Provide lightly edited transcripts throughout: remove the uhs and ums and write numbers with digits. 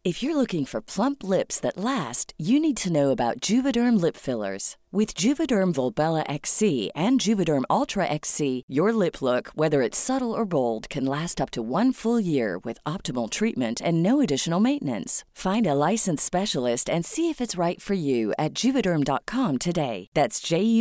If you're looking for plump lips that last, you need to know about Juvederm lip fillers. With Juvederm Volbella XC and Juvederm Ultra XC, your lip look, whether it's subtle or bold, can last up to 1 full year with optimal treatment and no additional maintenance. Find a licensed specialist and see if it's right for you at Juvederm.com today. That's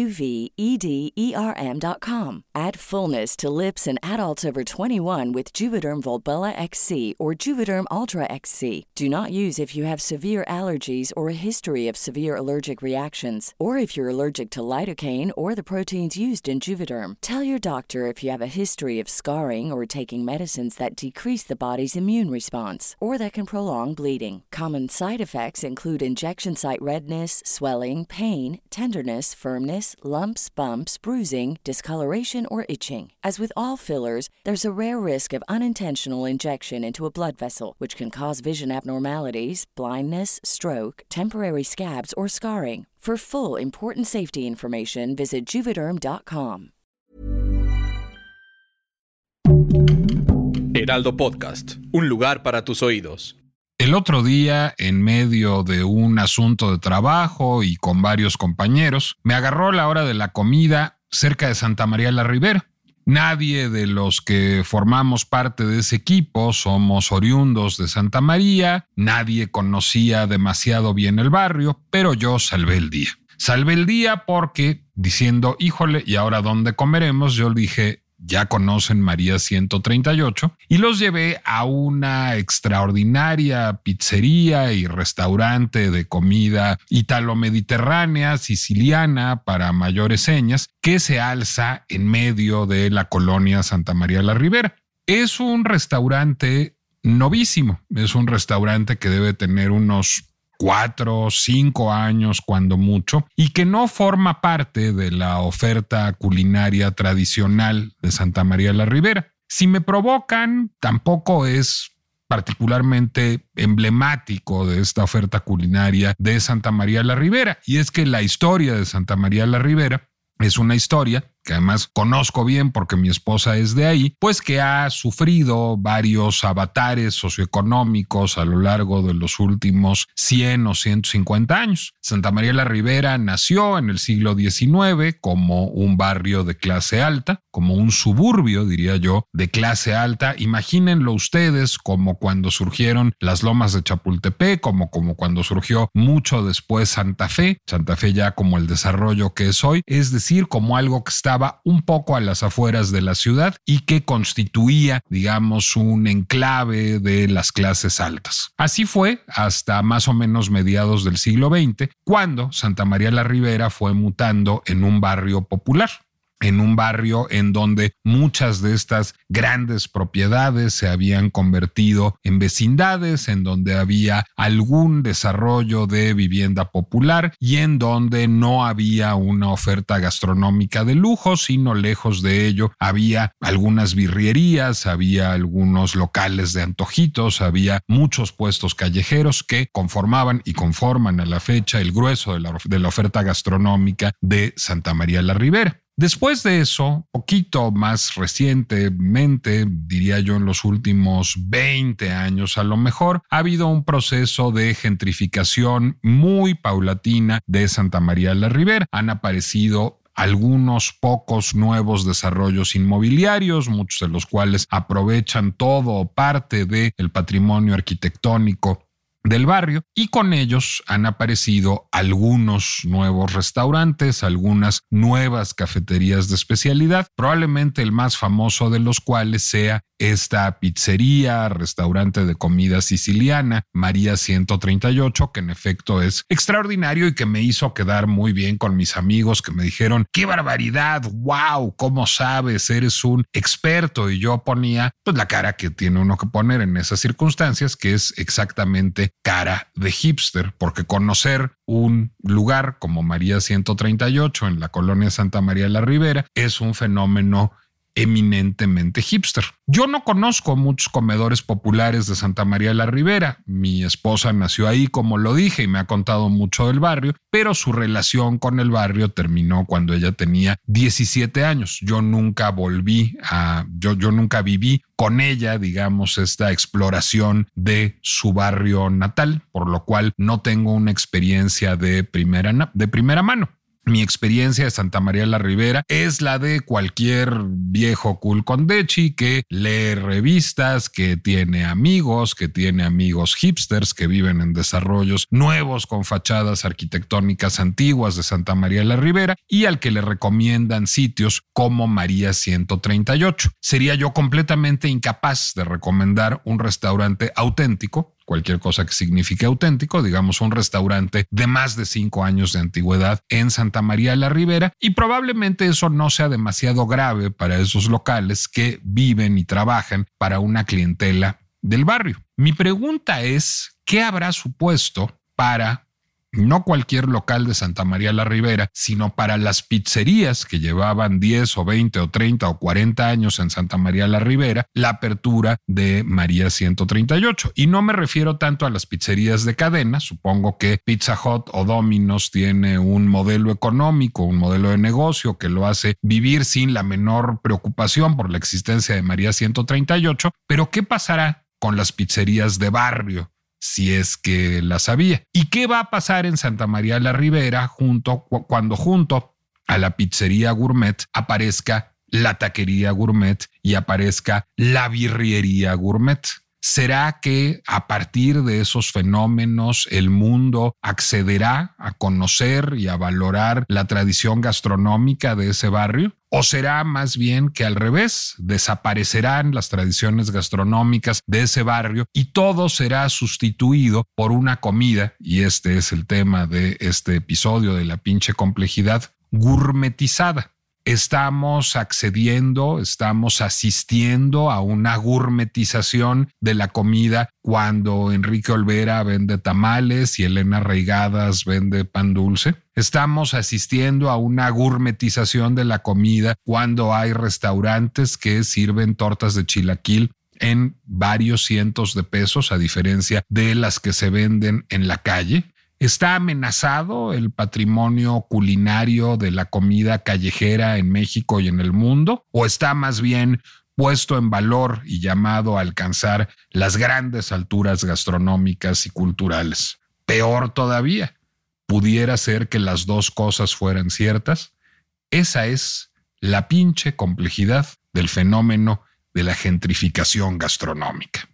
JUVEDERM.com. Add fullness to lips in adults over 21 with Juvederm Volbella XC or Juvederm Ultra XC. Do not use if you have severe allergies or a history of severe allergic reactions, or if you're allergic to lidocaine or the proteins used in Juvederm. Tell your doctor if you have a history of scarring or taking medicines that decrease the body's immune response or that can prolong bleeding. Common side effects include injection site redness, swelling, pain, tenderness, firmness, lumps, bumps, bruising, discoloration, or itching. As with all fillers, there's a rare risk of unintentional injection into a blood vessel, which can cause vision abnormalities, blindness, stroke, temporary scabs, or scarring. For full, important safety information, visit Juvederm.com. Heraldo Podcast, un lugar para tus oídos. El otro día, en medio de un asunto de trabajo y con varios compañeros, me agarró la hora de la comida cerca de Santa María la Ribera. Nadie de los que formamos parte de ese equipo somos oriundos de Santa María, nadie conocía demasiado bien el barrio, pero yo salvé el día. Salvé el día porque, diciendo, híjole, ¿y ahora dónde comeremos? Yo dije, ya conocen María 138, y los llevé a una extraordinaria pizzería y restaurante de comida italo-mediterránea, siciliana, para mayores señas, que se alza en medio de la colonia Santa María la Ribera. Es un restaurante novísimo, es un restaurante que debe tener unos 4 o 5 años cuando mucho, y que no forma parte de la oferta culinaria tradicional de Santa María la Ribera. Si me provocan, tampoco es particularmente emblemático de esta oferta culinaria de Santa María la Ribera, y es que la historia de Santa María la Ribera es una historia que además conozco bien porque mi esposa es de ahí, pues que ha sufrido varios avatares socioeconómicos a lo largo de los últimos 100 o 150 años. Santa María la Ribera nació en el siglo XIX como un barrio de clase alta, como un suburbio, diría yo, de clase alta. Imagínenlo ustedes como cuando surgieron las lomas de Chapultepec, como cuando surgió mucho después Santa Fe ya como el desarrollo que es hoy, es decir, como algo que está un poco a las afueras de la ciudad y que constituía, digamos, un enclave de las clases altas. Así fue hasta más o menos mediados del siglo XX, cuando Santa María la Ribera fue mutando en un barrio popular, en un barrio en donde muchas de estas grandes propiedades se habían convertido en vecindades, en donde había algún desarrollo de vivienda popular y en donde no había una oferta gastronómica de lujo, sino lejos de ello había algunas birrerías, había algunos locales de antojitos, había muchos puestos callejeros que conformaban y conforman a la fecha el grueso de la oferta gastronómica de Santa María la Ribera. Después de eso, poquito más recientemente, diría yo en los últimos 20 años a lo mejor, ha habido un proceso de gentrificación muy paulatina de Santa María la Ribera. Han aparecido algunos pocos nuevos desarrollos inmobiliarios, muchos de los cuales aprovechan todo o parte del patrimonio arquitectónico del barrio, y con ellos han aparecido algunos nuevos restaurantes, algunas nuevas cafeterías de especialidad, probablemente el más famoso de los cuales sea esta pizzería, restaurante de comida siciliana, María 138, que en efecto es extraordinario y que me hizo quedar muy bien con mis amigos que me dijeron, ¡qué barbaridad! ¡Wow! ¿Cómo sabes? Eres un experto. Y yo ponía pues la cara que tiene uno que poner en esas circunstancias, que es exactamente cara de hipster, porque conocer un lugar como María 138 en la colonia Santa María la Ribera es un fenómeno eminentemente hipster. Yo no conozco muchos comedores populares de Santa María la Ribera. Mi esposa nació ahí, como lo dije, y me ha contado mucho del barrio, pero su relación con el barrio terminó cuando ella tenía 17 años. Yo nunca viví con ella, digamos, esta exploración de su barrio natal, por lo cual no tengo una experiencia de primera mano. Mi experiencia de Santa María la Ribera es la de cualquier viejo culcondechi que lee revistas, que tiene amigos hipsters que viven en desarrollos nuevos con fachadas arquitectónicas antiguas de Santa María la Ribera y al que le recomiendan sitios como María 138. Sería yo completamente incapaz de recomendar un restaurante auténtico, cualquier cosa que signifique auténtico, digamos un restaurante de más de 5 años de antigüedad en Santa María la Ribera, y probablemente eso no sea demasiado grave para esos locales que viven y trabajan para una clientela del barrio. Mi pregunta es, ¿qué habrá supuesto para no cualquier local de Santa María la Ribera, sino para las pizzerías que llevaban 10 o 20 o 30 o 40 años en Santa María la Ribera, la apertura de María 138? Y no me refiero tanto a las pizzerías de cadena. Supongo que Pizza Hut o Domino's tiene un modelo económico, un modelo de negocio que lo hace vivir sin la menor preocupación por la existencia de María 138. Pero ¿qué pasará con las pizzerías de barrio, si es que las había? ¿Y qué va a pasar en Santa María la Ribera cuando junto a la pizzería gourmet aparezca la taquería gourmet y aparezca la birriería gourmet? ¿Será que a partir de esos fenómenos el mundo accederá a conocer y a valorar la tradición gastronómica de ese barrio? ¿O será más bien que al revés, desaparecerán las tradiciones gastronómicas de ese barrio y todo será sustituido por una comida, y este es el tema de este episodio de La Pinche Complejidad, gourmetizada? Estamos asistiendo a una gourmetización de la comida cuando Enrique Olvera vende tamales y Elena Reigadas vende pan dulce. Estamos asistiendo a una gourmetización de la comida cuando hay restaurantes que sirven tortas de chilaquil en varios cientos de pesos, a diferencia de las que se venden en la calle. ¿Está amenazado el patrimonio culinario de la comida callejera en México y en el mundo? ¿O está más bien puesto en valor y llamado a alcanzar las grandes alturas gastronómicas y culturales? Peor todavía, ¿pudiera ser que las dos cosas fueran ciertas? Esa es la pinche complejidad del fenómeno de la gentrificación gastronómica.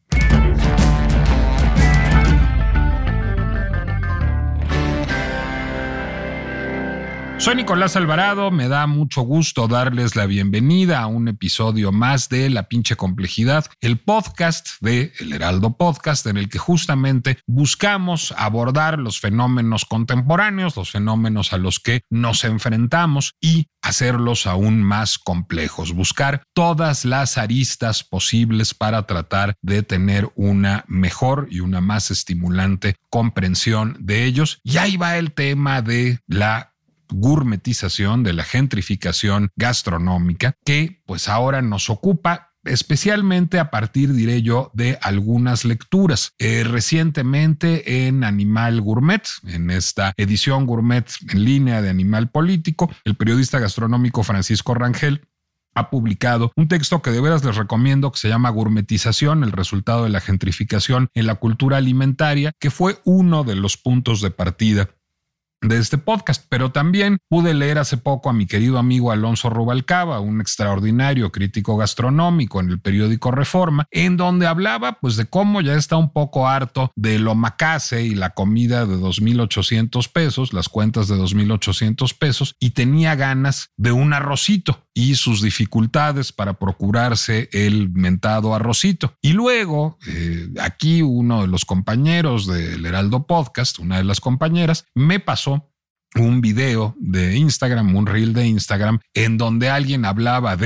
Soy Nicolás Alvarado, me da mucho gusto darles la bienvenida a un episodio más de La Pinche Complejidad, el podcast de El Heraldo Podcast, en el que justamente buscamos abordar los fenómenos contemporáneos, los fenómenos a los que nos enfrentamos y hacerlos aún más complejos, buscar todas las aristas posibles para tratar de tener una mejor y una más estimulante comprensión de ellos. Y ahí va el tema de la gourmetización, de la gentrificación gastronómica, que pues ahora nos ocupa especialmente a partir, diré yo, de algunas lecturas. Recientemente en Animal Gourmet, en esta edición gourmet en línea de Animal Político, el periodista gastronómico Francisco Rangel ha publicado un texto que de veras les recomiendo, que se llama Gourmetización, el resultado de la gentrificación en la cultura alimentaria, que fue uno de los puntos de partida de este podcast. Pero también pude leer hace poco a mi querido amigo Alonso Rubalcaba, un extraordinario crítico gastronómico en el periódico Reforma, en donde hablaba pues de cómo ya está un poco harto del omakase y la comida de 2,800 pesos, las cuentas de 2,800 pesos, y tenía ganas de un arrocito y sus dificultades para procurarse el mentado arrocito. Y luego aquí uno de los compañeros del Heraldo Podcast, una de las compañeras, me pasó un video de Instagram, un reel de Instagram, en donde alguien hablaba de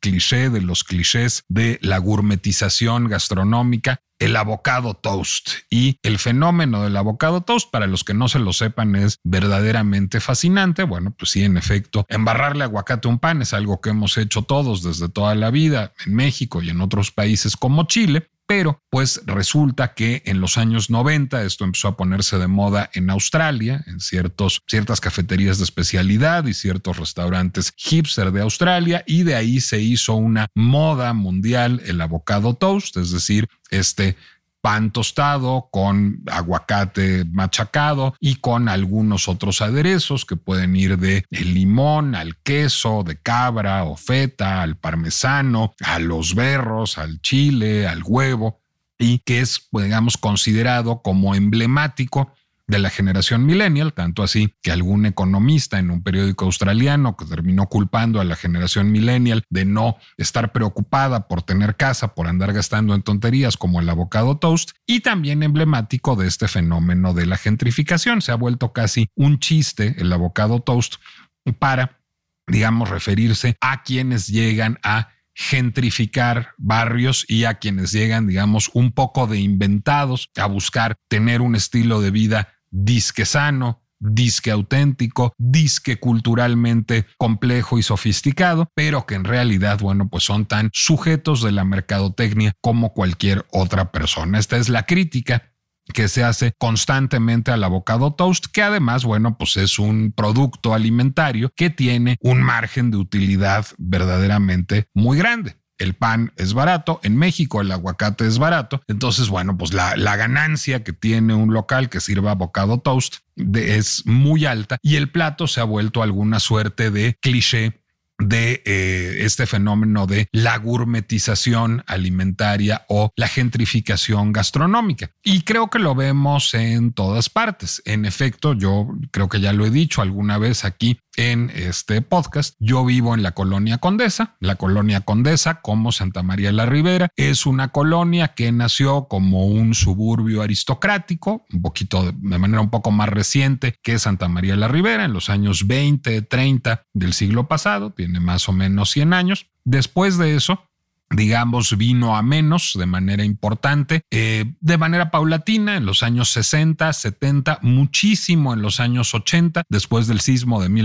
cliché de los clichés de la gourmetización gastronómica, el avocado toast. Y el fenómeno del avocado toast, para los que no se lo sepan, es verdaderamente fascinante. Bueno, pues sí, en efecto, embarrarle aguacate a un pan es algo que hemos hecho todos desde toda la vida en México y en otros países como Chile. Pero pues resulta que en los años 90 esto empezó a ponerse de moda en Australia, en ciertas cafeterías de especialidad y ciertos restaurantes hipster de Australia, y de ahí se hizo una moda mundial el avocado toast, es decir, este pan tostado con aguacate machacado y con algunos otros aderezos que pueden ir de el limón al queso de cabra o feta, al parmesano, a los berros, al chile, al huevo, y que es, digamos, considerado como emblemático de la generación millennial, tanto así que algún economista en un periódico australiano que terminó culpando a la generación millennial de no estar preocupada por tener casa, por andar gastando en tonterías como el avocado toast, y también emblemático de este fenómeno de la gentrificación. Se ha vuelto casi un chiste el avocado toast para, digamos, referirse a quienes llegan a gentrificar barrios y a quienes llegan, digamos, un poco de inventados a buscar tener un estilo de vida disque sano, disque auténtico, disque culturalmente complejo y sofisticado, pero que en realidad, bueno, pues son tan sujetos de la mercadotecnia como cualquier otra persona. Esta es la crítica que se hace constantemente al avocado toast, que además, bueno, pues es un producto alimentario que tiene un margen de utilidad verdaderamente muy grande. El pan es barato, en México el aguacate es barato, entonces, bueno, pues la ganancia que tiene un local que sirva avocado toast es muy alta, y el plato se ha vuelto alguna suerte de cliché de este fenómeno de la gourmetización alimentaria o la gentrificación gastronómica. Y creo que lo vemos en todas partes. En efecto, yo creo que ya lo he dicho alguna vez aquí en este podcast. Yo vivo en la Colonia Condesa. La Colonia Condesa, como Santa María la Ribera, es una colonia que nació como un suburbio aristocrático, un poquito de manera un poco más reciente que Santa María la Ribera, en los años 20, 30 del siglo pasado. Tiene más o menos 100 años. Después de eso, digamos, vino a menos de manera importante, de manera paulatina en los años 60, 70, muchísimo en los años 80, después del sismo de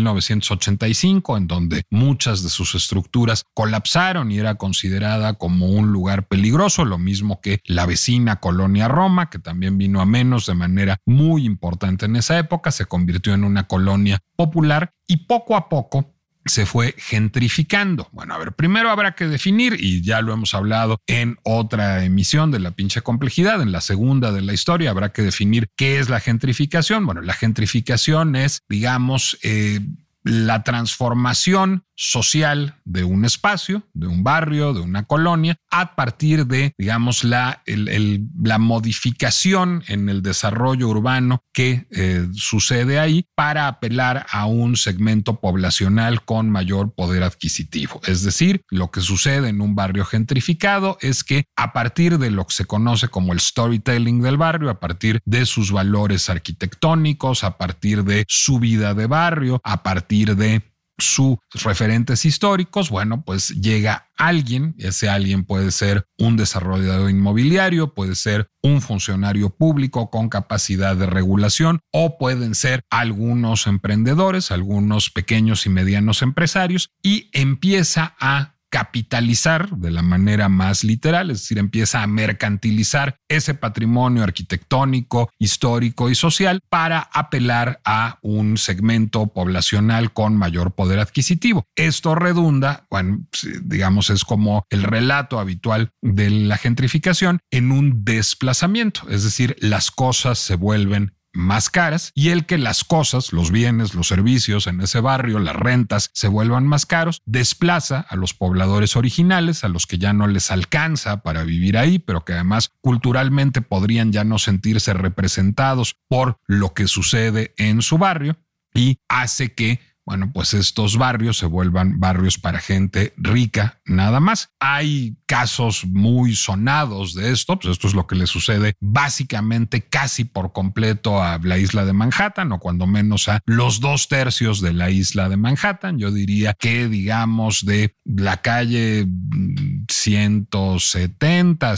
1985, en donde muchas de sus estructuras colapsaron y era considerada como un lugar peligroso, lo mismo que la vecina Colonia Roma, que también vino a menos de manera muy importante en esa época, se convirtió en una colonia popular y poco a poco se fue gentrificando. Bueno, a ver, primero habrá que definir, y ya lo hemos hablado en otra emisión de La Pinche Complejidad, en la segunda de la historia, habrá que definir qué es la gentrificación. Bueno, la gentrificación es, digamos, la transformación social de un espacio, de un barrio, de una colonia, a partir de, digamos, la modificación en el desarrollo urbano que sucede ahí para apelar a un segmento poblacional con mayor poder adquisitivo. Es decir, lo que sucede en un barrio gentrificado es que a partir de lo que se conoce como el storytelling del barrio, a partir de sus valores arquitectónicos, a partir de su vida de barrio, a partir de sus referentes históricos, bueno, pues llega alguien. Ese alguien puede ser un desarrollador inmobiliario, puede ser un funcionario público con capacidad de regulación, o pueden ser algunos emprendedores, algunos pequeños y medianos empresarios, y empieza a capitalizar de la manera más literal, es decir, empieza a mercantilizar ese patrimonio arquitectónico, histórico y social para apelar a un segmento poblacional con mayor poder adquisitivo. Esto redunda, bueno, digamos, es como el relato habitual de la gentrificación, en un desplazamiento, es decir, las cosas se vuelven más caras, y el que las cosas, los bienes, los servicios en ese barrio, las rentas se vuelvan más caros, desplaza a los pobladores originales, a los que ya no les alcanza para vivir ahí, pero que además culturalmente podrían ya no sentirse representados por lo que sucede en su barrio, y hace que, bueno, pues estos barrios se vuelvan barrios para gente rica nada más. Hay casos muy sonados de esto, pues esto es lo que le sucede básicamente casi por completo a la isla de Manhattan, o cuando menos a los 2/3 de la isla de Manhattan. Yo diría que, digamos, de la calle 170,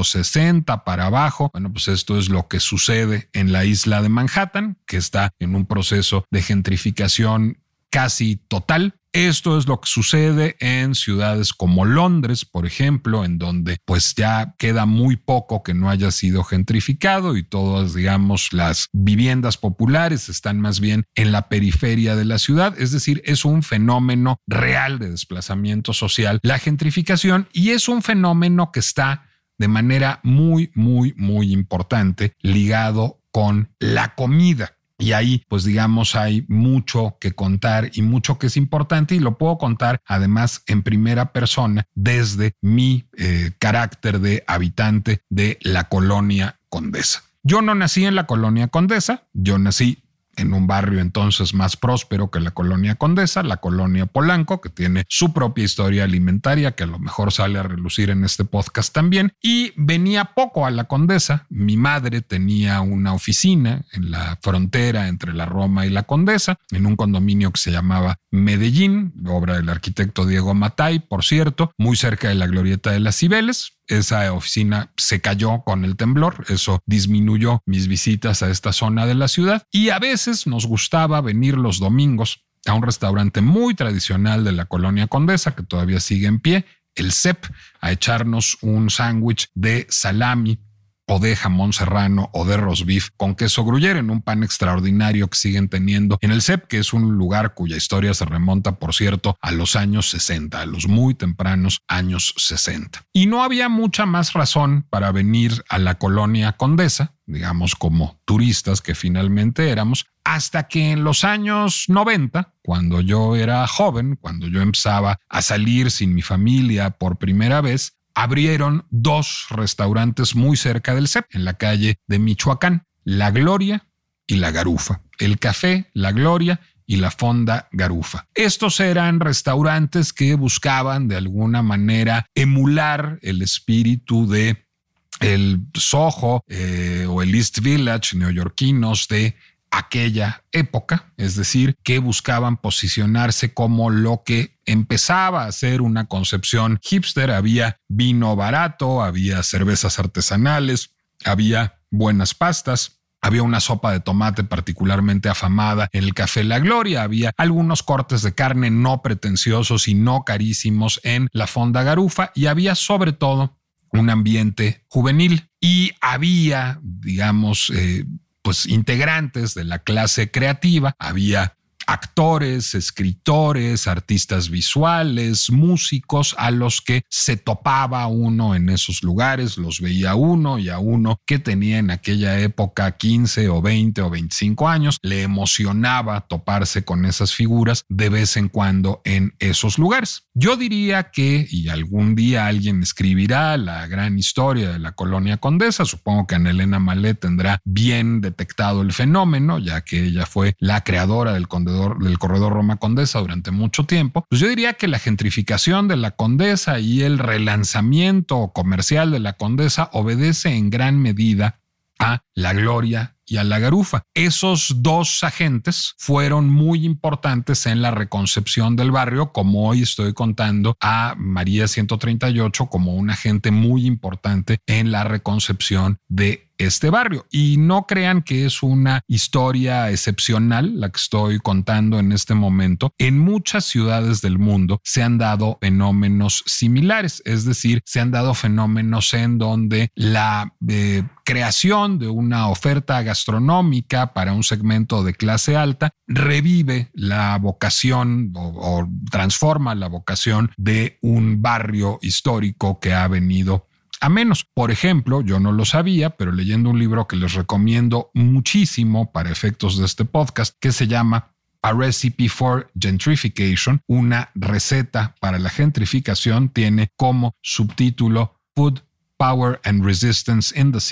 160 para abajo, bueno, pues esto es lo que sucede en la isla de Manhattan, que está en un proceso de gentrificación casi total. Esto es lo que sucede en ciudades como Londres, por ejemplo, en donde pues ya queda muy poco que no haya sido gentrificado y todas, digamos, las viviendas populares están más bien en la periferia de la ciudad. Es decir, es un fenómeno real de desplazamiento social, la gentrificación, y es un fenómeno que está de manera muy, muy, muy importante ligado con la comida. Y ahí, pues digamos, hay mucho que contar y mucho que es importante, y lo puedo contar además en primera persona desde mi carácter de habitante de la Colonia Condesa. Yo no nací en la Colonia Condesa, yo nací en un barrio entonces más próspero que la Colonia Condesa, la Colonia Polanco, que tiene su propia historia alimentaria, que a lo mejor sale a relucir en este podcast también, y venía poco a la Condesa. Mi madre tenía una oficina en la frontera entre la Roma y la Condesa, en un condominio que se llamaba Medellín, obra del arquitecto Diego Matay, por cierto, muy cerca de la Glorieta de las Cibeles. Esa oficina se cayó con el temblor, eso disminuyó mis visitas a esta zona de la ciudad, y a veces nos gustaba venir los domingos a un restaurante muy tradicional de la Colonia Condesa, que todavía sigue en pie, el CEP, a echarnos un sándwich de salami o de jamón serrano o de roast beef con queso gruyere en un pan extraordinario que siguen teniendo en el CEP, que es un lugar cuya historia se remonta, por cierto, a los años 60, a los muy tempranos años 60. Y no había mucha más razón para venir a la Colonia Condesa, digamos, como turistas que finalmente éramos, hasta que en los años 90, cuando yo era joven, cuando yo empezaba a salir sin mi familia por primera vez, abrieron 2 restaurantes muy cerca del CEP, en la calle de Michoacán, La Gloria y La Garufa. El Café La Gloria y la Fonda Garufa. Estos eran restaurantes que buscaban de alguna manera emular el espíritu de el Soho o el East Village neoyorquinos de aquella época, es decir, que buscaban posicionarse como lo que empezaba a ser una concepción hipster. Había vino barato, había cervezas artesanales, había buenas pastas, había una sopa de tomate particularmente afamada en el Café La Gloria, había algunos cortes de carne no pretenciosos y no carísimos en la Fonda Garufa, y había sobre todo un ambiente juvenil, y había, digamos, pues integrantes de la clase creativa, había actores, escritores, artistas visuales, músicos a los que se topaba uno en esos lugares, los veía uno, y a uno que tenía en aquella época 15 o 20 o 25 años, le emocionaba toparse con esas figuras de vez en cuando en esos lugares. Yo diría que, y algún día alguien escribirá la gran historia de la Colonia Condesa, supongo que Ana Elena Mallet tendrá bien detectado el fenómeno, ya que ella fue la creadora del corredor Roma Condesa durante mucho tiempo. Pues yo diría que la gentrificación de la Condesa y el relanzamiento comercial de la Condesa obedece en gran medida a La Gloria y a La Garufa. Esos 2 agentes fueron muy importantes en la reconcepción del barrio, como hoy estoy contando a María 138 como un agente muy importante en la reconcepción de este barrio. Y no crean que es una historia excepcional la que estoy contando en este momento. En muchas ciudades del mundo se han dado fenómenos similares, es decir, se han dado fenómenos en donde la creación de una oferta gastronómica para un segmento de clase alta revive la vocación o transforma la vocación de un barrio histórico que ha venido a menos. Por ejemplo, yo no lo sabía, pero leyendo un libro que les recomiendo muchísimo para efectos de este podcast, que se llama A Recipe for Gentrification, una receta para la gentrificación, tiene como subtítulo Food, Power and Resistance in the City,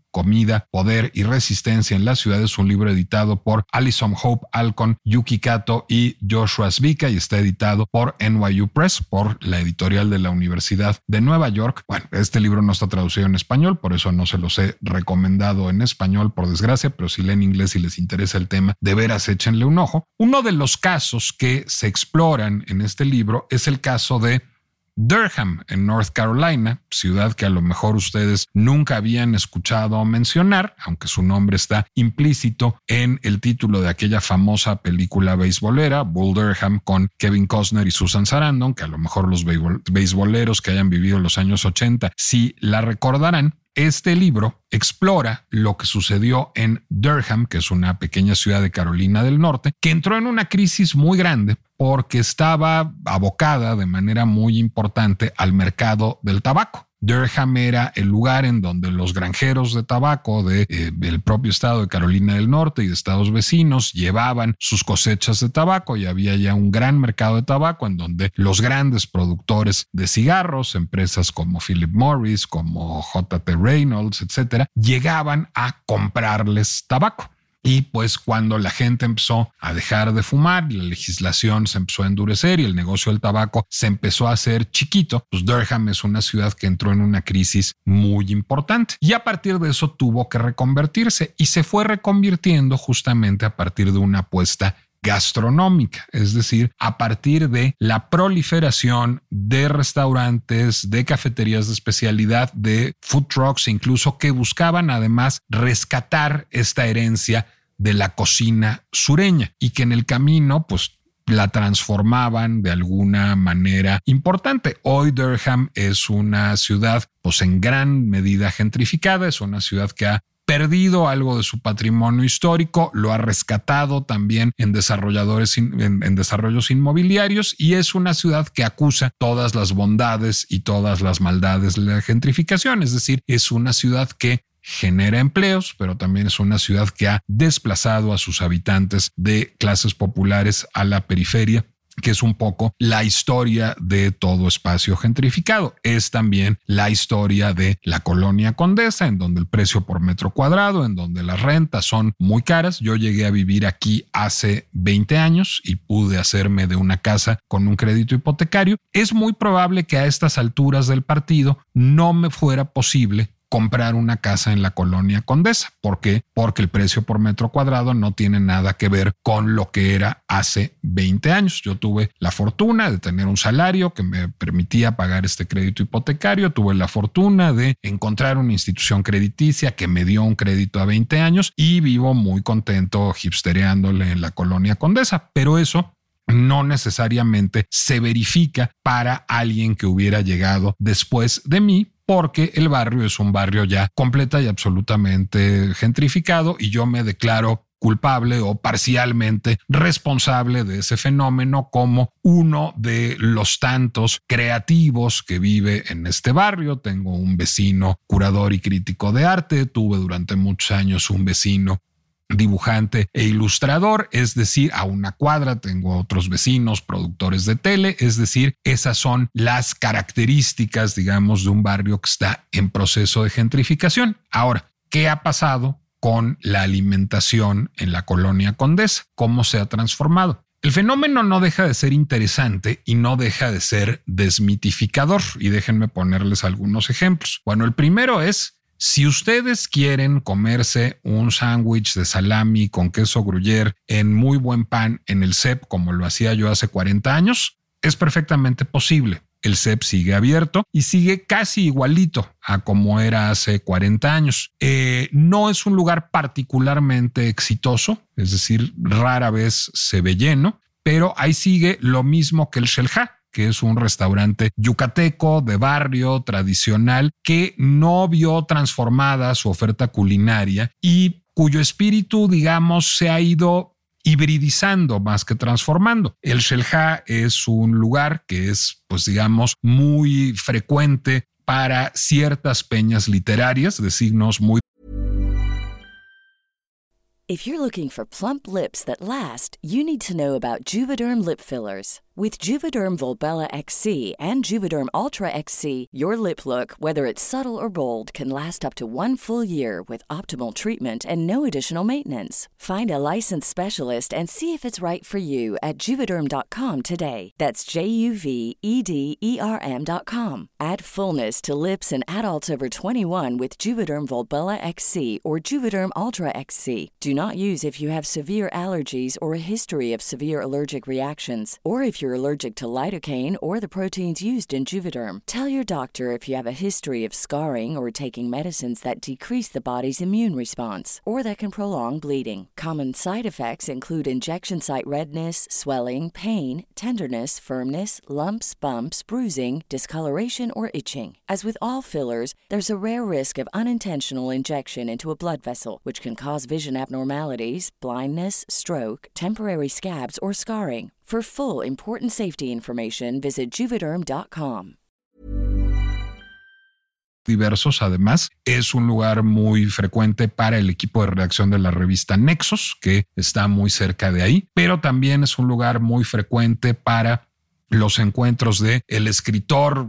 Comida, Poder y Resistencia en la Ciudad es un libro editado por Alison Hope Alcon, Yuki Kato y Joshua Zwica y está editado por NYU Press, por la editorial de la Universidad de Nueva York. Bueno, este libro no está traducido en español, por eso no se los he recomendado en español, por desgracia, pero si leen inglés y les interesa el tema, de veras échenle un ojo. Uno de los casos que se exploran en este libro es el caso de Durham, en North Carolina, ciudad que a lo mejor ustedes nunca habían escuchado mencionar, aunque su nombre está implícito en el título de aquella famosa película beisbolera, Bull Durham, con Kevin Costner y Susan Sarandon, que a lo mejor los beisboleros que hayan vivido los años 80 sí la recordarán. Este libro explora lo que sucedió en Durham, que es una pequeña ciudad de Carolina del Norte, que entró en una crisis muy grande porque estaba abocada de manera muy importante al mercado del tabaco. Durham era el lugar en donde los granjeros de tabaco del propio estado de Carolina del Norte y de estados vecinos llevaban sus cosechas de tabaco y había ya un gran mercado de tabaco en donde los grandes productores de cigarros, empresas como Philip Morris, como J.T. Reynolds, etcétera, llegaban a comprarles tabaco. Y pues cuando la gente empezó a dejar de fumar, la legislación se empezó a endurecer y el negocio del tabaco se empezó a hacer chiquito, pues Durham es una ciudad que entró en una crisis muy importante. Y a partir de eso tuvo que reconvertirse y se fue reconvirtiendo justamente a partir de una apuesta gastronómica, es decir, a partir de la proliferación de restaurantes, de cafeterías de especialidad, de food trucks, incluso que buscaban además rescatar esta herencia de la cocina sureña y que en el camino pues la transformaban de alguna manera importante. Hoy Durham es una ciudad pues en gran medida gentrificada, es una ciudad que ha perdido algo de su patrimonio histórico, lo ha rescatado también en desarrollos inmobiliarios y es una ciudad que acusa todas las bondades y todas las maldades de la gentrificación. Es decir, es una ciudad que genera empleos, pero también es una ciudad que ha desplazado a sus habitantes de clases populares a la periferia, que es un poco la historia de todo espacio gentrificado. Es también la historia de la colonia Condesa, en donde el precio por metro cuadrado, en donde las rentas son muy caras. Yo llegué a vivir aquí hace 20 años y pude hacerme de una casa con un crédito hipotecario. Es muy probable que a estas alturas del partido no me fuera posible comprar una casa en la colonia Condesa. ¿Por qué? Porque el precio por metro cuadrado no tiene nada que ver con lo que era hace 20 años. Yo tuve la fortuna de tener un salario que me permitía pagar este crédito hipotecario. Tuve la fortuna de encontrar una institución crediticia que me dio un crédito a 20 años y vivo muy contento hipstereándole en la colonia Condesa. Pero eso no necesariamente se verifica para alguien que hubiera llegado después de mí, porque el barrio es un barrio ya completa y absolutamente gentrificado y yo me declaro culpable o parcialmente responsable de ese fenómeno como uno de los tantos creativos que vive en este barrio. Tengo un vecino curador y crítico de arte, tuve durante muchos años un vecino dibujante e ilustrador, es decir, a una cuadra tengo otros vecinos productores de tele, es decir, esas son las características, digamos, de un barrio que está en proceso de gentrificación. Ahora, ¿qué ha pasado con la alimentación en la colonia Condesa? ¿Cómo se ha transformado? El fenómeno no deja de ser interesante y no deja de ser desmitificador, y déjenme ponerles algunos ejemplos. Bueno, el primero es: si ustedes quieren comerse un sándwich de salami con queso gruyère en muy buen pan en el CEP, como lo hacía yo hace 40 años, es perfectamente posible. El CEP sigue abierto y sigue casi igualito a como era hace 40 años. No es un lugar particularmente exitoso, es decir, rara vez se ve lleno, pero ahí sigue lo mismo que el Shelja, que es un restaurante yucateco de barrio tradicional que no vio transformada su oferta culinaria y cuyo espíritu, digamos, se ha ido hibridizando más que transformando. El Shelja es un lugar que es, pues digamos, muy frecuente para ciertas peñas literarias de signos muy. If you're looking for plump lips that last, you need to know about Juvederm lip fillers. With Juvederm Volbella XC and Juvederm Ultra XC, your lip look, whether it's subtle or bold, can last up to 1 full year with optimal treatment and no additional maintenance. Find a licensed specialist and see if it's right for you at Juvederm.com today. That's JUVEDERM.com. Add fullness to lips in adults over 21 with Juvederm Volbella XC or Juvederm Ultra XC. Do not use if you have severe allergies or a history of severe allergic reactions, or if you're allergic to lidocaine or the proteins used in Juvederm. Tell your doctor if you have a history of scarring or taking medicines that decrease the body's immune response or that can prolong bleeding. Common side effects include injection site redness, swelling, pain, tenderness, firmness, lumps, bumps, bruising, discoloration, or itching. As with all fillers, there's a rare risk of unintentional injection into a blood vessel, which can cause vision abnormalities, blindness, stroke, temporary scabs, or scarring. For full, important safety information, visit Juvederm.com. Diversos, además, es un lugar muy frecuente para el equipo de redacción de la revista Nexos, que está muy cerca de ahí, pero también es un lugar muy frecuente para los encuentros de el escritor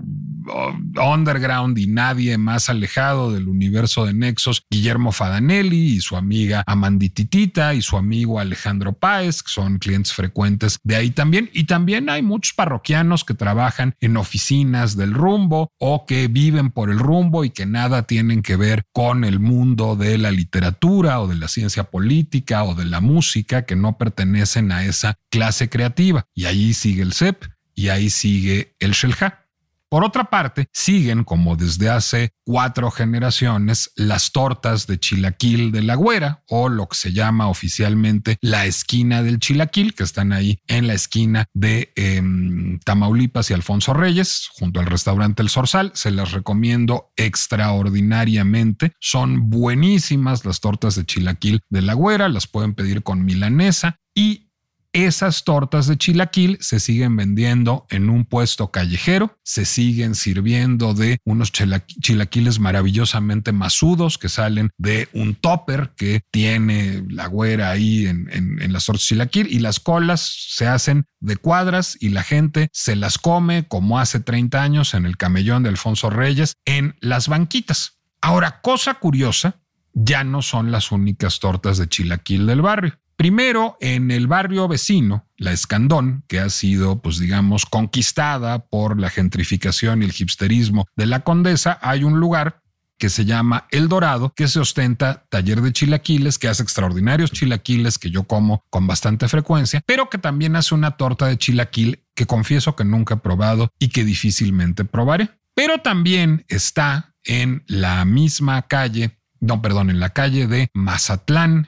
underground y nadie más alejado del universo de Nexos, Guillermo Fadanelli, y su amiga Amandititita y su amigo Alejandro Páez, que son clientes frecuentes de ahí también. Y también hay muchos parroquianos que trabajan en oficinas del Rumbo o que viven por el Rumbo y que nada tienen que ver con el mundo de la literatura o de la ciencia política o de la música, que no pertenecen a esa clase creativa. Y allí sigue el CEP. Y ahí sigue el Xel-Há. Por otra parte, siguen, como desde hace 4 generaciones, las tortas de chilaquil de la Güera, o lo que se llama oficialmente la esquina del chilaquil, que están ahí en la esquina de Tamaulipas y Alfonso Reyes, junto al restaurante El Zorzal. Se las recomiendo extraordinariamente. Son buenísimas las tortas de chilaquil de la Güera, las pueden pedir con milanesa, y esas tortas de chilaquil se siguen vendiendo en un puesto callejero, se siguen sirviendo de unos chilaquiles maravillosamente masudos que salen de un topper que tiene la Güera ahí en las tortas de chilaquil, y las colas se hacen de cuadras y la gente se las come como hace 30 años en el camellón de Alfonso Reyes en las banquitas. Ahora, cosa curiosa, ya no son las únicas tortas de chilaquil del barrio. Primero, en el barrio vecino, La Escandón, que ha sido, pues digamos, conquistada por la gentrificación y el hipsterismo de la Condesa, hay un lugar que se llama El Dorado, que se ostenta taller de chilaquiles, que hace extraordinarios chilaquiles que yo como con bastante frecuencia, pero que también hace una torta de chilaquil que confieso que nunca he probado y que difícilmente probaré. Pero también está en la misma calle, en la calle de Mazatlán,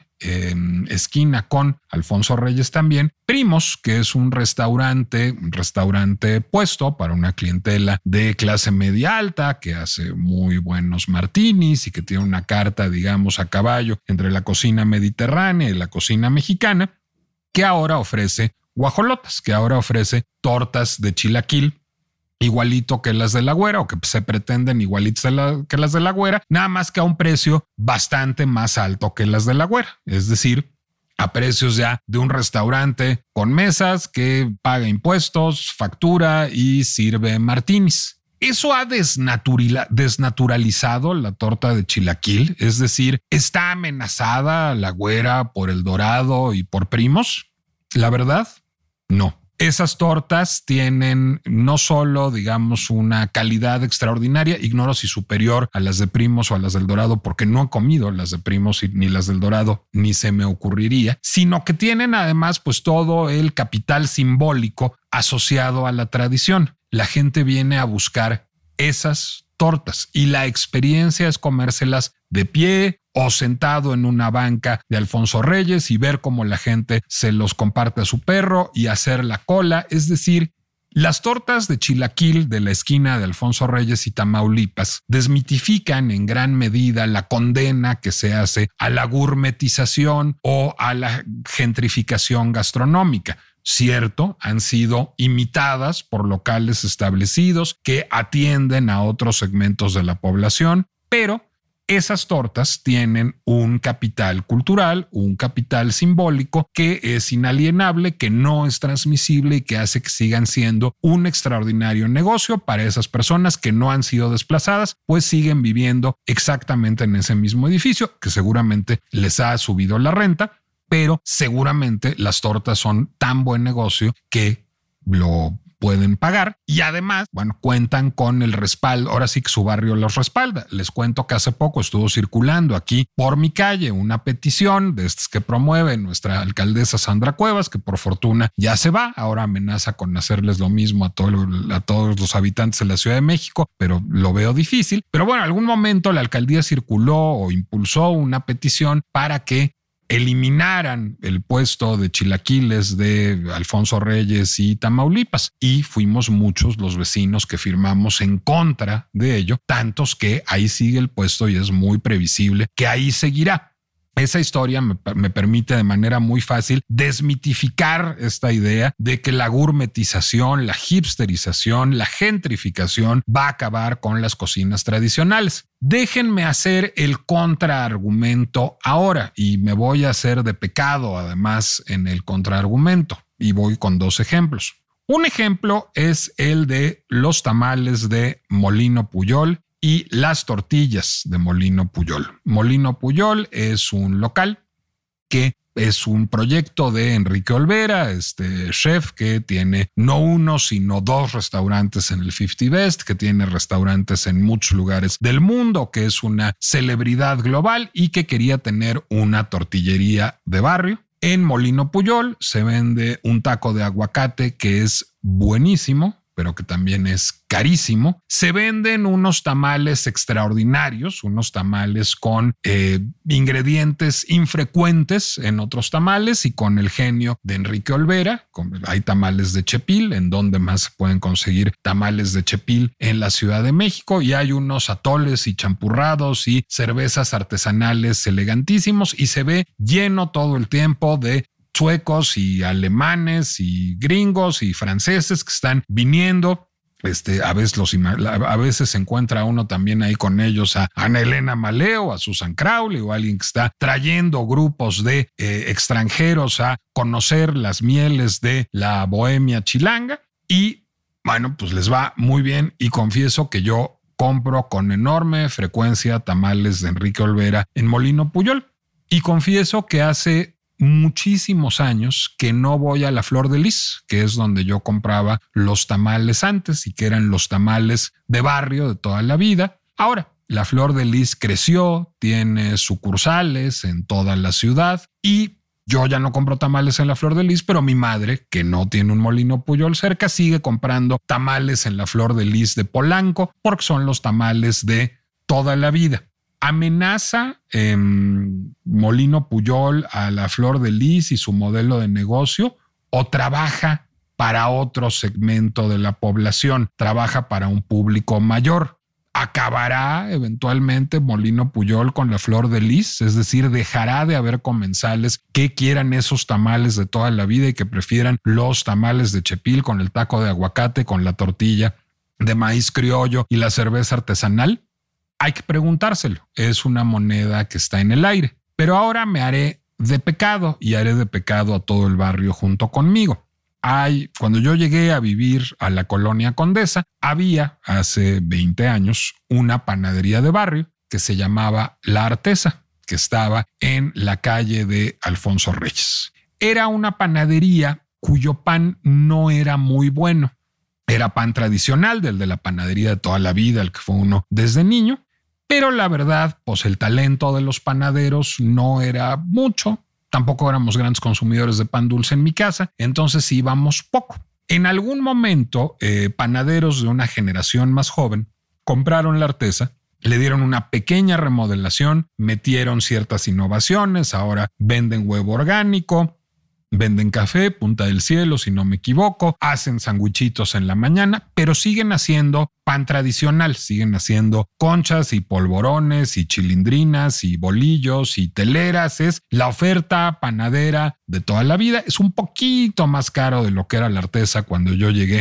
esquina con Alfonso Reyes también, Primos, que es un restaurante puesto para una clientela de clase media alta, que hace muy buenos martinis y que tiene una carta, digamos, a caballo entre la cocina mediterránea y la cocina mexicana, que ahora ofrece guajolotas, que ahora ofrece tortas de chilaquil igualito que las de la Güera, o que se pretenden igualitas que las de la Güera, nada más que a un precio bastante más alto que las de la Güera. Es decir, a precios ya de un restaurante con mesas que paga impuestos, factura y sirve martinis. Eso ha desnaturalizado la torta de chilaquil, es decir, ¿está amenazada la Güera por El Dorado y por Primos? La verdad, no. Esas tortas tienen no solo, digamos, una calidad extraordinaria, ignoro si superior a las de Primos o a las del Dorado, porque no he comido las de Primos ni las del Dorado, ni se me ocurriría, sino que tienen además pues todo el capital simbólico asociado a la tradición. La gente viene a buscar esas tortas y la experiencia es comérselas de pie o sentado en una banca de Alfonso Reyes y ver cómo la gente se los comparte a su perro y hacer la cola. Es decir, las tortas de chilaquil de la esquina de Alfonso Reyes y Tamaulipas desmitifican en gran medida la condena que se hace a la gourmetización o a la gentrificación gastronómica. Cierto, han sido imitadas por locales establecidos que atienden a otros segmentos de la población, pero Esas tortas tienen un capital cultural, un capital simbólico que es inalienable, que no es transmisible y que hace que sigan siendo un extraordinario negocio para esas personas que no han sido desplazadas, pues siguen viviendo exactamente en ese mismo edificio, que seguramente les ha subido la renta, pero seguramente las tortas son tan buen negocio que lo pueden pagar y además, bueno, cuentan con el respaldo. Ahora sí que su barrio los respalda. Les cuento que hace poco estuvo circulando aquí por mi calle una petición de estas que promueve nuestra alcaldesa Sandra Cuevas, que por fortuna ya se va. Ahora amenaza con hacerles lo mismo a todos los habitantes de la Ciudad de México, pero lo veo difícil. Pero bueno, en algún momento la alcaldía circuló o impulsó una petición para que eliminaran el puesto de chilaquiles de Alfonso Reyes y Tamaulipas, y fuimos muchos los vecinos que firmamos en contra de ello, tantos que ahí sigue el puesto y es muy previsible que ahí seguirá. Esa historia me permite de manera muy fácil desmitificar esta idea de que la gourmetización, la hipsterización, la gentrificación va a acabar con las cocinas tradicionales. Déjenme hacer el contraargumento ahora y me voy a hacer de pecado además en el contraargumento y voy con 2 ejemplos. Un ejemplo es el de los tamales de Molino Pujol y las tortillas de Molino Pujol. Molino Pujol es un local que es un proyecto de Enrique Olvera, este chef que tiene no 1, sino 2 restaurantes en el 50 Best, que tiene restaurantes en muchos lugares del mundo, que es una celebridad global y que quería tener una tortillería de barrio. En Molino Pujol se vende un taco de aguacate que es buenísimo, pero que también es carísimo. Se venden unos tamales extraordinarios, unos tamales con ingredientes infrecuentes en otros tamales y con el genio de Enrique Olvera. Hay tamales de chepil, en donde más se pueden conseguir tamales de chepil en la Ciudad de México, y hay unos atoles y champurrados y cervezas artesanales elegantísimos, y se ve lleno todo el tiempo de suecos y alemanes y gringos y franceses que están viniendo. A veces se encuentra uno también ahí con ellos a Ana Elena Maleo, a Susan Crowley o alguien que está trayendo grupos de extranjeros a conocer las mieles de la bohemia chilanga. Y bueno, pues les va muy bien, y confieso que yo compro con enorme frecuencia tamales de Enrique Olvera en Molino Pujol, y confieso que hace muchísimos años que no voy a la Flor de Lis, que es donde yo compraba los tamales antes y que eran los tamales de barrio de toda la vida. Ahora, la Flor de Lis creció, tiene sucursales en toda la ciudad y yo ya no compro tamales en la Flor de Lis, pero mi madre, que no tiene un Molino Pujol cerca, sigue comprando tamales en la Flor de Lis de Polanco porque son los tamales de toda la vida. ¿Amenaza Molino Pujol a la Flor de Lis y su modelo de negocio, o trabaja para otro segmento de la población, trabaja para un público mayor? ¿Acabará eventualmente Molino Pujol con la Flor de Lis? Es decir, ¿dejará de haber comensales que quieran esos tamales de toda la vida y que prefieran los tamales de chepil con el taco de aguacate, con la tortilla de maíz criollo y la cerveza artesanal? Hay que preguntárselo. Es una moneda que está en el aire. Pero ahora me haré de pecado y haré de pecado a todo el barrio junto conmigo. Cuando yo llegué a vivir a la colonia Condesa, había hace 20 años una panadería de barrio que se llamaba La Artesa, que estaba en la calle de Alfonso Reyes. Era una panadería cuyo pan no era muy bueno. Era pan tradicional, del de la panadería de toda la vida, el que fue uno desde niño. Pero la verdad, pues el talento de los panaderos no era mucho. Tampoco éramos grandes consumidores de pan dulce en mi casa, entonces íbamos poco. En algún momento, panaderos de una generación más joven compraron La Artesa, le dieron una pequeña remodelación, metieron ciertas innovaciones, ahora venden huevo orgánico, venden café, Punta del Cielo, si no me equivoco, hacen sandwichitos en la mañana, pero siguen haciendo pan tradicional, siguen haciendo conchas y polvorones y chilindrinas y bolillos y teleras. Es la oferta panadera de toda la vida. Es un poquito más caro de lo que era La Artesa cuando yo llegué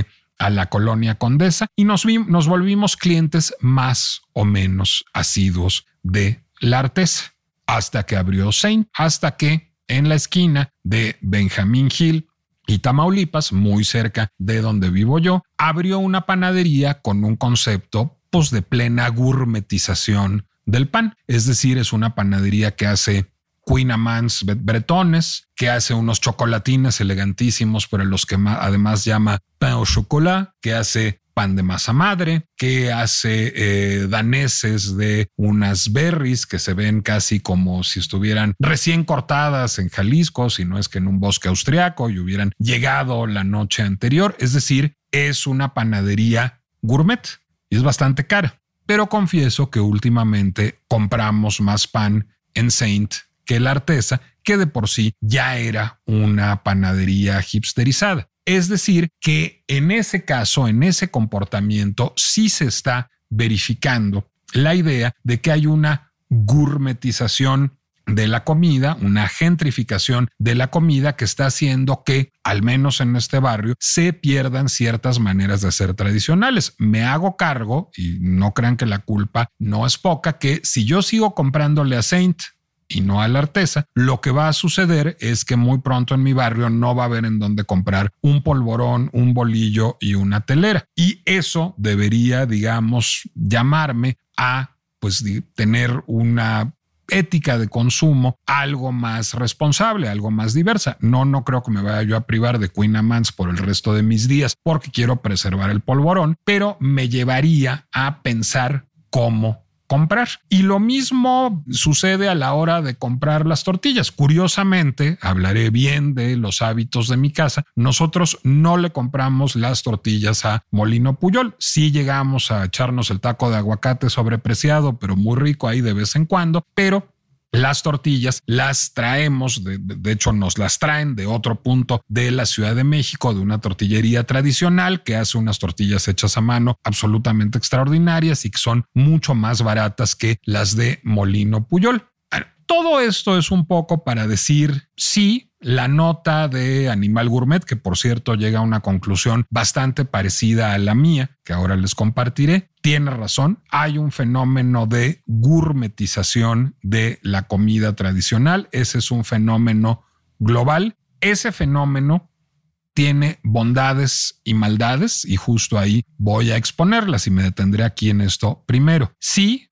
a la colonia Condesa y nos volvimos clientes más o menos asiduos de La Artesa, hasta que abrió Saint, hasta que en la esquina de Benjamín Hill y Tamaulipas, muy cerca de donde vivo yo, abrió una panadería con un concepto pues de plena gourmetización del pan. Es decir, es una panadería que hace Queen Amans bretones, que hace unos chocolatines elegantísimos, pero los que además llama pain au chocolat, que hace pan de masa madre, que hace daneses de unas berries que se ven casi como si estuvieran recién cortadas en Jalisco, si no es que en un bosque austriaco y hubieran llegado la noche anterior. Es decir, es una panadería gourmet y es bastante cara. Pero confieso que últimamente compramos más pan en Saint que La Artesa, que de por sí ya era una panadería hipsterizada. Es decir, que en ese caso, en ese comportamiento, sí se está verificando la idea de que hay una gourmetización de la comida, una gentrificación de la comida que está haciendo que, al menos en este barrio, se pierdan ciertas maneras de ser tradicionales. Me hago cargo, y no crean que la culpa no es poca, que si yo sigo comprándole a Saint y no a La Artesa, lo que va a suceder es que muy pronto en mi barrio no va a haber en dónde comprar un polvorón, un bolillo y una telera. Y eso debería, digamos, llamarme a pues tener una ética de consumo algo más responsable, algo más diversa. No creo que me vaya yo a privar de Queen Amans por el resto de mis días porque quiero preservar el polvorón, pero me llevaría a pensar cómo comprar. Y lo mismo sucede a la hora de comprar las tortillas. Curiosamente, hablaré bien de los hábitos de mi casa. Nosotros no le compramos las tortillas a Molino Pujol. Sí llegamos a echarnos el taco de aguacate sobrepreciado, pero muy rico ahí de vez en cuando, pero las tortillas las traemos, de hecho nos las traen de otro punto de la Ciudad de México, de una tortillería tradicional que hace unas tortillas hechas a mano absolutamente extraordinarias y que son mucho más baratas que las de Molino Pujol. Todo esto es un poco para decir sí. La nota de Animal Gourmet, que por cierto llega a una conclusión bastante parecida a la mía, que ahora les compartiré, tiene razón. Hay un fenómeno de gourmetización de la comida tradicional. Ese es un fenómeno global. Ese fenómeno tiene bondades y maldades y justo ahí voy a exponerlas y me detendré aquí en esto primero. Sí,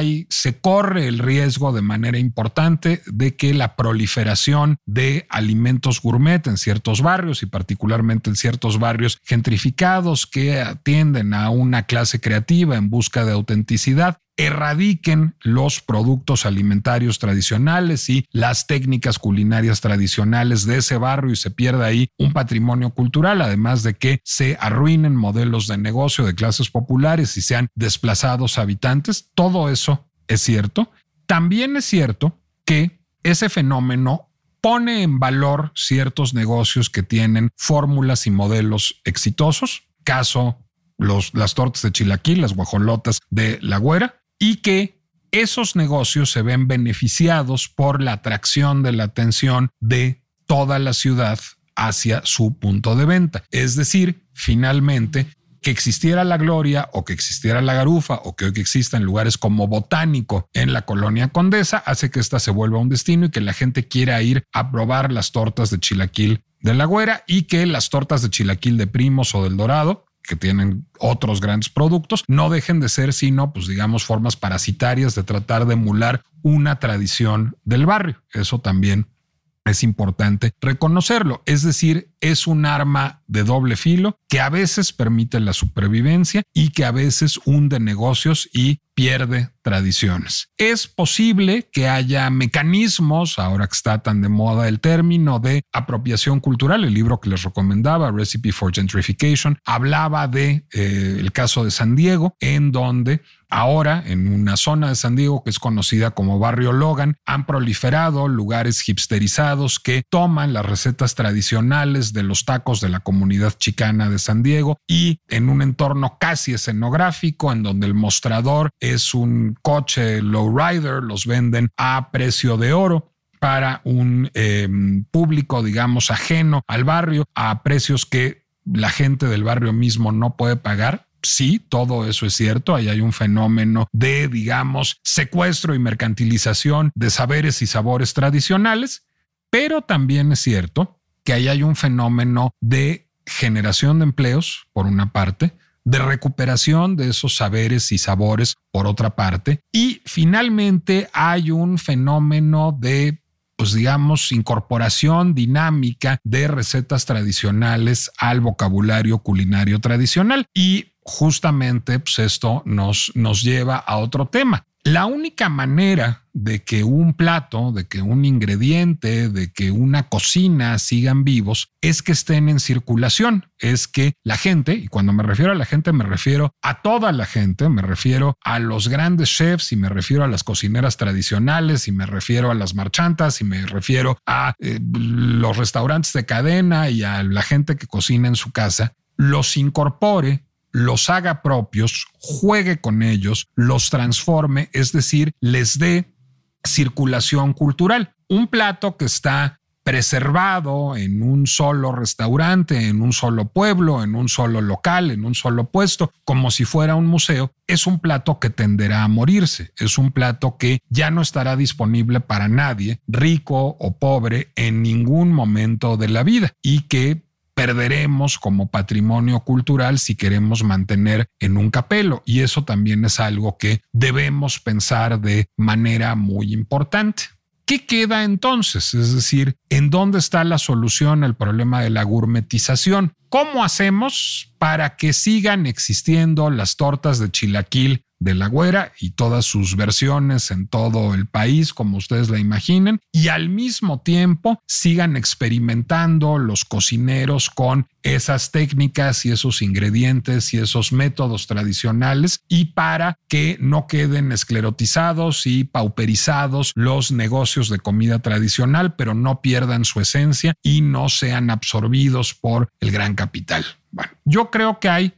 se corre el riesgo de manera importante de que la proliferación de alimentos gourmet en ciertos barrios y particularmente en ciertos barrios gentrificados que atienden a una clase creativa en busca de autenticidad erradiquen los productos alimentarios tradicionales y las técnicas culinarias tradicionales de ese barrio y se pierda ahí un patrimonio cultural, además de que se arruinen modelos de negocio de clases populares y sean desplazados habitantes. Todo eso es cierto. También es cierto que ese fenómeno pone en valor ciertos negocios que tienen fórmulas y modelos exitosos, caso las tortas de chilaquil, las guajolotas de La Güera, y que esos negocios se ven beneficiados por la atracción de la atención de toda la ciudad hacia su punto de venta. Es decir, finalmente, que existiera La Gloria o que existiera La Garufa o que hoy exista en lugares como Botánico en la colonia Condesa hace que esta se vuelva un destino y que la gente quiera ir a probar las tortas de chilaquil de La Güera y que las tortas de chilaquil de Primos o del Dorado, que tienen otros grandes productos, no dejen de ser sino, pues digamos, formas parasitarias de tratar de emular una tradición del barrio. Eso también es importante reconocerlo. Es decir, es un arma de doble filo que a veces permite la supervivencia y que a veces hunde negocios y pierde tradiciones. Es posible que haya mecanismos, ahora que está tan de moda el término de apropiación cultural. El libro que les recomendaba, Recipe for Gentrification, hablaba de el caso de San Diego, en donde ahora en una zona de San Diego que es conocida como Barrio Logan, han proliferado lugares hipsterizados que toman las recetas tradicionales de los tacos de la comunidad chicana de San Diego y en un entorno casi escenográfico en donde el mostrador es un coche lowrider, los venden a precio de oro para un público, digamos, ajeno al barrio, a precios que la gente del barrio mismo no puede pagar. Sí, todo eso es cierto. Ahí hay un fenómeno de, digamos, secuestro y mercantilización de saberes y sabores tradicionales, pero también es cierto que ahí hay un fenómeno de generación de empleos, por una parte, de recuperación de esos saberes y sabores, por otra parte, y finalmente hay un fenómeno de, pues digamos, incorporación dinámica de recetas tradicionales al vocabulario culinario tradicional. Y justamente pues esto nos lleva a otro tema. La única manera de que un plato, de que un ingrediente, de que una cocina sigan vivos es que estén en circulación, es que la gente, y cuando me refiero a la gente me refiero a toda la gente, me refiero a los grandes chefs y me refiero a las cocineras tradicionales y me refiero a las marchantas y me refiero a los restaurantes de cadena y a la gente que cocina en su casa, los incorpore, los haga propios, juegue con ellos, los transforme, es decir, les dé circulación cultural. Un plato que está preservado en un solo restaurante, en un solo pueblo, en un solo local, en un solo puesto, como si fuera un museo, es un plato que tenderá a morirse. Es un plato que ya no estará disponible para nadie, rico o pobre, en ningún momento de la vida y que perderemos como patrimonio cultural si queremos mantener en un capelo. Y eso también es algo que debemos pensar de manera muy importante. ¿Qué queda entonces? Es decir, ¿en dónde está la solución al problema de la gourmetización? ¿Cómo hacemos para que sigan existiendo las tortas de chilaquil de La Güera y todas sus versiones en todo el país, como ustedes la imaginen, y al mismo tiempo sigan experimentando los cocineros con esas técnicas y esos ingredientes y esos métodos tradicionales, y para que no queden esclerotizados y pauperizados los negocios de comida tradicional, pero no pierdan su esencia y no sean absorbidos por el gran capital? Bueno, yo creo que hay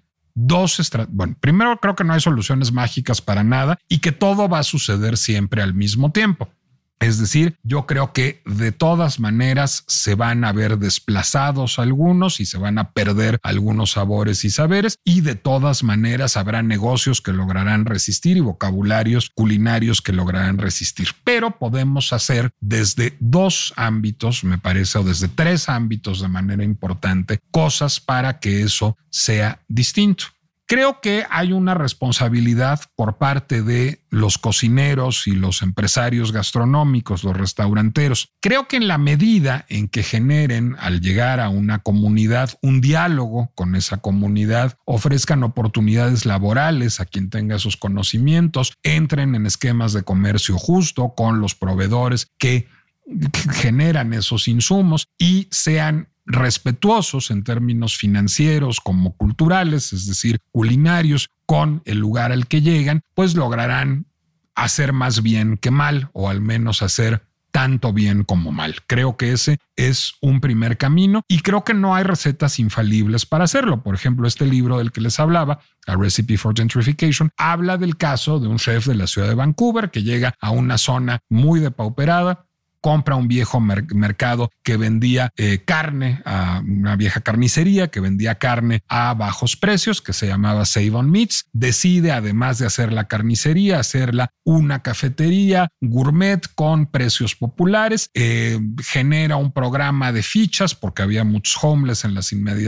primero creo que no hay soluciones mágicas para nada y que todo va a suceder siempre al mismo tiempo. Es decir, yo creo que de todas maneras se van a ver desplazados algunos y se van a perder algunos sabores y saberes, y de todas maneras habrá negocios que lograrán resistir y vocabularios culinarios que lograrán resistir. Pero podemos hacer desde dos ámbitos, me parece, o desde tres ámbitos de manera importante, cosas para que eso sea distinto. Creo que hay una responsabilidad por parte de los cocineros y los empresarios gastronómicos, los restauranteros. Creo que en la medida en que generen, al llegar a una comunidad, un diálogo con esa comunidad, ofrezcan oportunidades laborales a quien tenga esos conocimientos, entren en esquemas de comercio justo con los proveedores que generan esos insumos y sean respetuosos en términos financieros como culturales, es decir, culinarios, con el lugar al que llegan, pues lograrán hacer más bien que mal, o al menos hacer tanto bien como mal. Creo que ese es un primer camino y creo que no hay recetas infalibles para hacerlo. Por ejemplo, este libro del que les hablaba, A Recipe for Gentrification, habla del caso de un chef de la ciudad de Vancouver que llega a una zona muy depauperada, compra un viejo mercado que vendía carne, a una vieja carnicería que vendía carne a bajos precios, que se llamaba Save on Meats. Decide, además de hacer la carnicería, hacerla una cafetería gourmet con precios populares. Genera un programa de fichas porque había muchos homeless en las inmediaciones.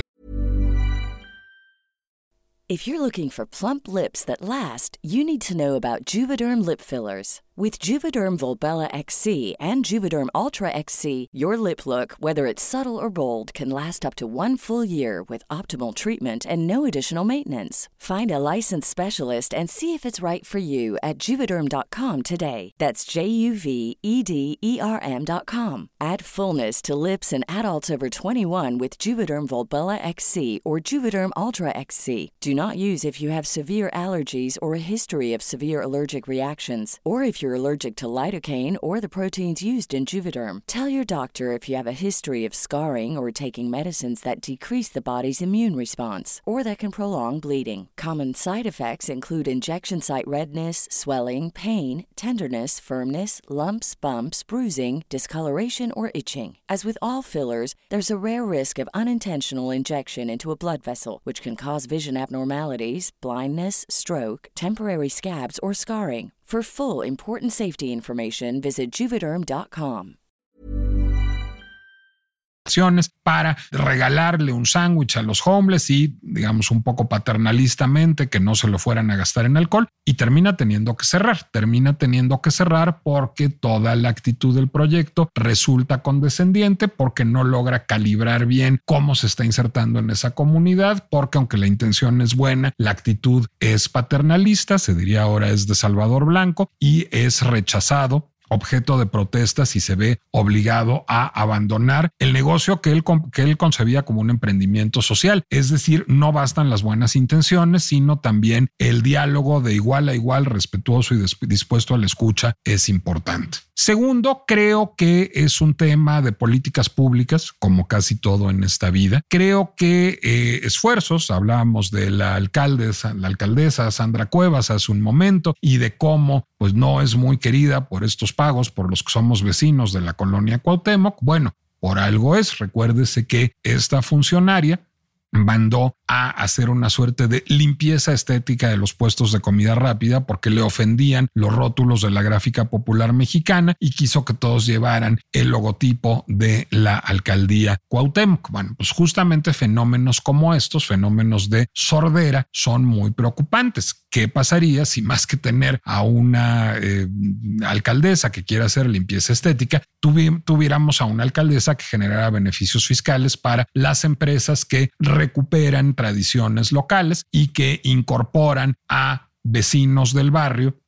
If you're looking for plump lips that last, you need to know about Juvederm lip fillers. With Juvederm Volbella XC and Juvederm Ultra XC, your lip look, whether it's subtle or bold, can last up to 1 full year with optimal treatment and no additional maintenance. Find a licensed specialist and see if it's right for you at Juvederm.com today. That's JUVEDERM.com. Add fullness to lips in adults over 21 with Juvederm Volbella XC or Juvederm Ultra XC. Do not use if you have severe allergies or a history of severe allergic reactions, or if you're allergic to lidocaine or the proteins used in Juvederm. Tell your doctor if you have a history of scarring or taking medicines that decrease the body's immune response, or that can prolong bleeding. Common side effects include injection site redness, swelling, pain, tenderness, firmness, lumps, bumps, bruising, discoloration, or itching. As with all fillers, there's a rare risk of unintentional injection into a blood vessel, which can cause vision abnormalities, blindness, stroke, temporary scabs, or scarring. For full, important safety information, visit Juvederm.com. Para regalarle un sándwich a los homeless y, digamos, un poco paternalistamente que no se lo fueran a gastar en alcohol, y termina teniendo que cerrar porque toda la actitud del proyecto resulta condescendiente, porque no logra calibrar bien cómo se está insertando en esa comunidad, porque aunque la intención es buena, la actitud es paternalista, se diría ahora es de Salvador Blanco, y es rechazado, objeto de protestas, y se ve obligado a abandonar el negocio que él concebía como un emprendimiento social. Es decir, no bastan las buenas intenciones, sino también el diálogo de igual a igual, respetuoso y dispuesto a la escucha es importante. Segundo, creo que es un tema de políticas públicas, como casi todo en esta vida. Creo que esfuerzos, hablábamos de la alcaldesa Sandra Cuevas hace un momento, y de cómo pues no es muy querida por estos pagos por los que somos vecinos de la colonia Cuauhtémoc. Bueno, por algo es. Recuérdese que esta funcionaria mandó a hacer una suerte de limpieza estética de los puestos de comida rápida porque le ofendían los rótulos de la Gráfica Popular Mexicana, y quiso que todos llevaran el logotipo de la alcaldía Cuauhtémoc. Bueno, pues justamente fenómenos como estos, fenómenos de sordera, son muy preocupantes. ¿Qué pasaría si, más que tener a una alcaldesa que quiera hacer limpieza estética, tuviéramos a una alcaldesa que generara beneficios fiscales para las empresas que recuperan tradiciones locales y que incorporan a vecinos del barrio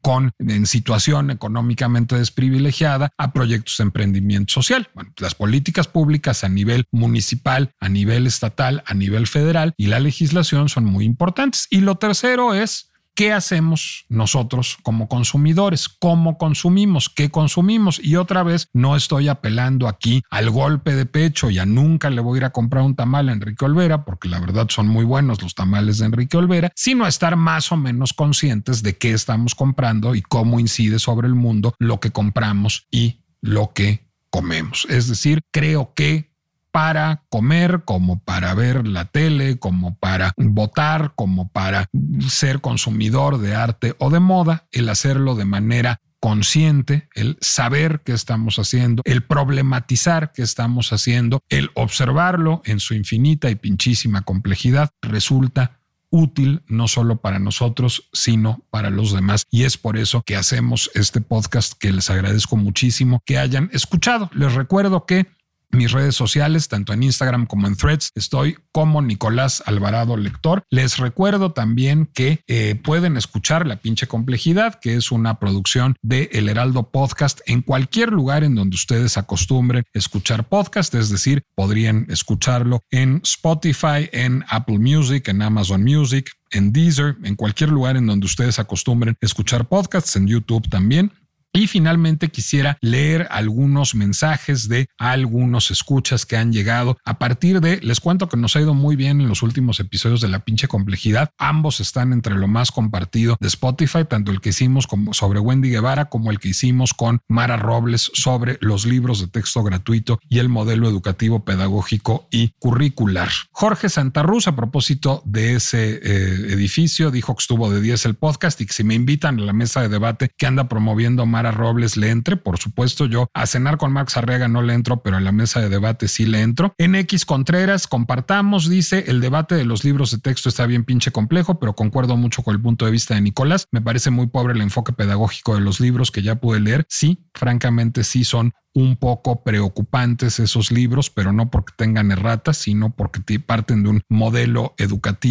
en situación económicamente desprivilegiada a proyectos de emprendimiento social? Bueno, las políticas públicas a nivel municipal, a nivel estatal, a nivel federal, y la legislación son muy importantes. Y lo tercero es: ¿qué hacemos nosotros como consumidores? ¿Cómo consumimos? ¿Qué consumimos? Y otra vez, no estoy apelando aquí al golpe de pecho y a nunca le voy a ir a comprar un tamal a Enrique Olvera, porque la verdad son muy buenos los tamales de Enrique Olvera, sino a estar más o menos conscientes de qué estamos comprando y cómo incide sobre el mundo lo que compramos y lo que comemos. Es decir, creo que para comer, como para ver la tele, como para votar, como para ser consumidor de arte o de moda, el hacerlo de manera consciente, el saber qué estamos haciendo, el problematizar qué estamos haciendo, el observarlo en su infinita y pinchísima complejidad, resulta útil no solo para nosotros, sino para los demás. Y es por eso que hacemos este podcast, que les agradezco muchísimo que hayan escuchado. Les recuerdo que mis redes sociales, tanto en Instagram como en Threads, estoy como Nicolás Alvarado Lector. Les recuerdo también que pueden escuchar La Pinche Complejidad, que es una producción de El Heraldo Podcast, en cualquier lugar en donde ustedes acostumbren escuchar podcast. Es decir, podrían escucharlo en Spotify, en Apple Music, en Amazon Music, en Deezer, en cualquier lugar en donde ustedes acostumbren escuchar podcasts, en YouTube también. Y finalmente quisiera leer algunos mensajes de algunos escuchas que han llegado a partir de, les cuento que nos ha ido muy bien en los últimos episodios de La Pinche Complejidad. Ambos están entre lo más compartido de Spotify, tanto el que hicimos sobre Wendy Guevara como el que hicimos con Mara Robles sobre los libros de texto gratuito y el modelo educativo, pedagógico y curricular. Jorge Santarruz, a propósito de ese edificio, dijo que estuvo de 10 el podcast y que si me invitan a la mesa de debate que anda promoviendo Mara Robles, le entre. Por supuesto, yo a cenar con Marx Arriaga no le entro, pero a la mesa de debate sí le entro. En X Contreras, compartamos, dice: el debate de los libros de texto está bien pinche complejo, pero concuerdo mucho con el punto de vista de Nicolás. Me parece muy pobre el enfoque pedagógico de los libros que ya pude leer. Sí, francamente sí son un poco preocupantes esos libros, pero no porque tengan erratas, sino porque parten de un modelo educativo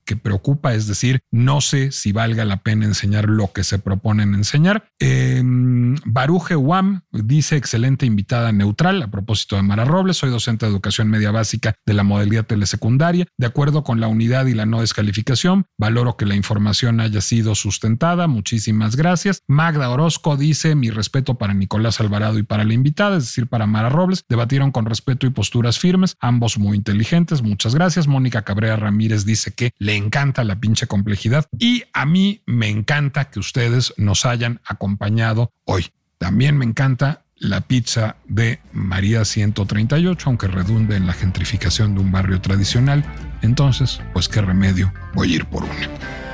que preocupa, es decir, no sé si valga la pena enseñar lo que se proponen enseñar. Baruch Wam dice: excelente invitada neutral. A propósito de Mara Robles, soy docente de educación media básica de la modalidad telesecundaria. De acuerdo con la unidad y la no descalificación, valoro que la información haya sido sustentada. Muchísimas gracias. Magda Orozco dice: mi respeto para Nicolás Alvarado y para la invitada, es decir, para Mara Robles. Debatieron con respeto y posturas firmes, ambos muy inteligentes. Muchas gracias. Mónica Cabrera Ramírez dice que le encanta la pinche complejidad, y a mí me encanta que ustedes nos hayan acompañado hoy. También me encanta la pizza de María 138, aunque redunde en la gentrificación de un barrio tradicional. Entonces, pues qué remedio, voy a ir por una.